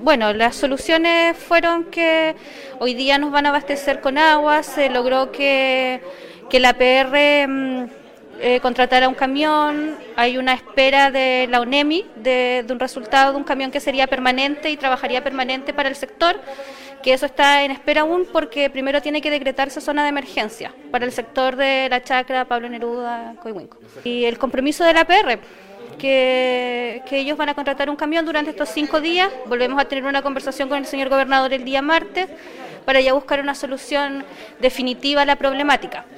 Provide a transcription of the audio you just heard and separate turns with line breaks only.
Bueno, las soluciones fueron que hoy día nos van a abastecer con agua, se logró que la APR contratara un camión, hay una espera de la ONEMI de un resultado de un camión que sería permanente y trabajaría permanente para el sector, que eso está en espera aún porque primero tiene que decretarse zona de emergencia para el sector de La Chacra, Pablo Neruda, Coihuinco. Y el compromiso de la APR, que ellos van a contratar un camión durante estos 5 días. Volvemos a tener una conversación con el señor gobernador el día martes para ya buscar una solución definitiva a la problemática.